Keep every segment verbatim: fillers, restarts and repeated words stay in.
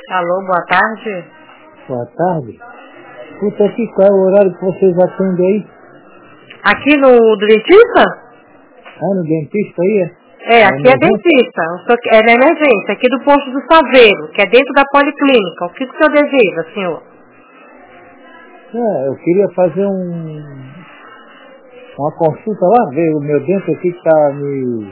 Alô, boa tarde. Boa tarde. Escuta aqui, qual é o horário que vocês atendem aí? Aqui no do dentista? Ah, no dentista aí, é? É, aqui é dentista. É na emergência, aqui do posto do Saveiro, que é dentro da policlínica. O que, que o senhor deseja, senhor? É, eu queria fazer um... uma consulta lá, ver o meu dente aqui que tá me...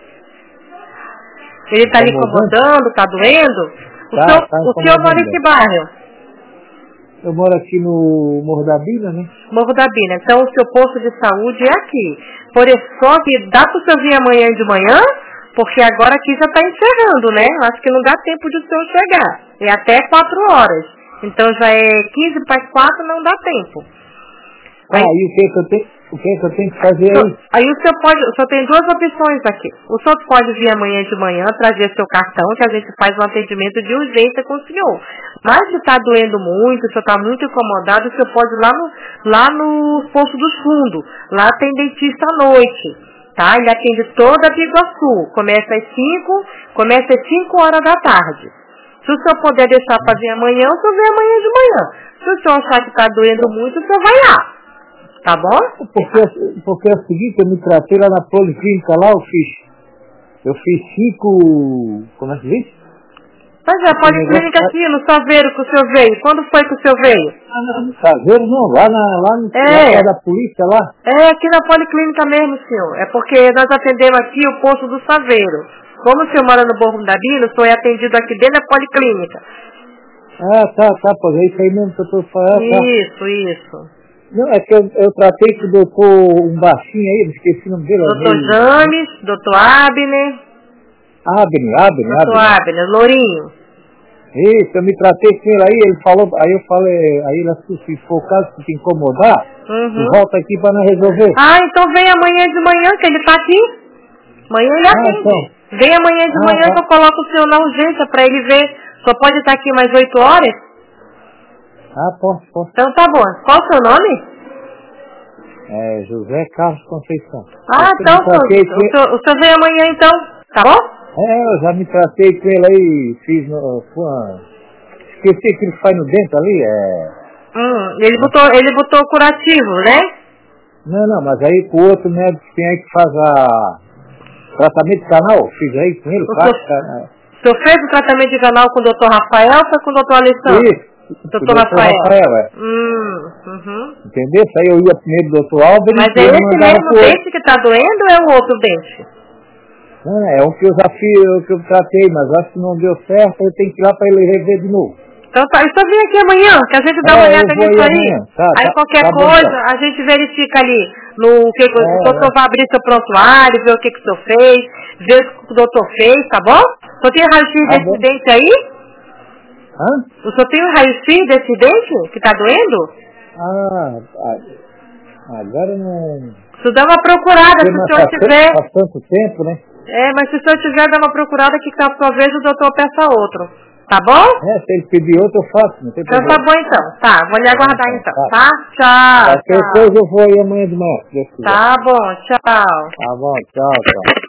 Ele está lhe incomodando, está doendo? O, Tá, senhor, tá o senhor mora em que bairro? Eu moro aqui no Morro da Bina, né? Morro da Bina. Então o seu posto de saúde é aqui. Por isso, só que dá para o senhor vir amanhã de manhã, porque agora aqui já está encerrando, né? Acho que não dá tempo de o senhor chegar. É até quatro horas. Então já é quinze para as quatro, não dá tempo. Ah, e o que, que eu tenho, o que, que eu tenho que fazer aí? Aí o senhor pode, o senhor tem duas opções aqui. O senhor pode vir amanhã de manhã, trazer seu cartão, que a gente faz um atendimento de urgência com o senhor. Mas se está doendo muito, se o senhor está muito incomodado, o senhor pode ir lá no, lá no posto dos fundos. Lá tem dentista à noite, tá? Ele atende toda a Biguaçu. Começa às cinco, começa às cinco horas da tarde. Se o senhor puder deixar para vir amanhã, o senhor vem amanhã de manhã. Se o senhor achar que está doendo muito, o senhor vai lá. Tá bom? Porque, porque é o seguinte, eu me tratei lá na policlínica lá, eu fiz, eu fiz cinco, como é que diz? Mas é, a policlínica aqui no Saveiro que o senhor veio. Quando foi que o senhor veio? Ah, não, no Saveiro não, lá, na, lá no é. lá da polícia lá. É, aqui na policlínica mesmo, senhor. É porque nós atendemos aqui o posto do Saveiro. Como o senhor mora no Morro da Bina, o senhor é atendido aqui dentro da policlínica. Ah, tá, tá, pois é isso aí mesmo que eu tô falando. Isso, tá. Isso. Não, é que eu, eu tratei com o doutor, um baixinho aí, esqueci o nome dele. Doutor meio... James, doutor Abner. Abner, Abner, doutor Abner. Abner, Lourinho. Isso, eu me tratei com ele aí, ele falou, aí eu falei, aí ele assim, se for o caso que te incomodar, uhum. volta aqui para nós resolver. Ah, então vem amanhã de manhã, que ele tá aqui. Amanhã ele atende. Ah, então. Vem amanhã de ah, manhã tá. que eu coloco o senhor na urgência para ele ver. Só pode estar aqui mais oito horas? Ah, posso, posso. Então tá bom. Qual o seu nome? É José Carlos Conceição. Ah, eu então, o senhor, o senhor vem amanhã então, tá bom? É, eu já me tratei com ele aí, fiz no... Uma... Esqueci que ele faz no dente ali, é... Hum, ele botou, ele botou curativo, né? Não, não, mas aí com o outro médico que tem aí que faz a... Tratamento de canal, fiz aí com ele, o faz... Senhor, o senhor fez o tratamento de canal com o doutor Rafael ou foi com o doutor Alessandro? Isso. Doutor Rafael. Rafael, é. Hum, uhum. Entendeu? Aí eu ia primeiro do doutor Álvaro. Mas é esse mesmo dente que está doendo ou é o outro dente? Não, é um que eu já fiz, que eu tratei, mas acho que não deu certo, eu tenho que ir lá para ele rever de novo. Então tá, então vem aqui amanhã, que a gente dá é, uma olhada nisso aí. Tá, aí tá, qualquer tá coisa, bom, tá. a gente verifica ali no que, que é, o doutor é. vai abrir seu prontuário, ver o que, que o senhor fez, ver o que o doutor fez, tá bom? O senhor tem raio-x tá desse bom. dente aí? Hã? O senhor tem um raio-x desse dente que tá doendo? Ah, agora não... Se dá uma procurada, se o senhor tiver... Faz tanto tempo, né? É, mas se o senhor tiver, dá uma procurada que tá, por sua vez o doutor peça outro. Tá bom? É, se ele pedir outro eu faço, não tem então problema. Então tá bom então. Tá, vou lhe aguardar então, tá? tá? Tchau. Qualquer coisa eu vou aí amanhã de manhã. Tá bom, tchau. Tá bom, tchau, tchau.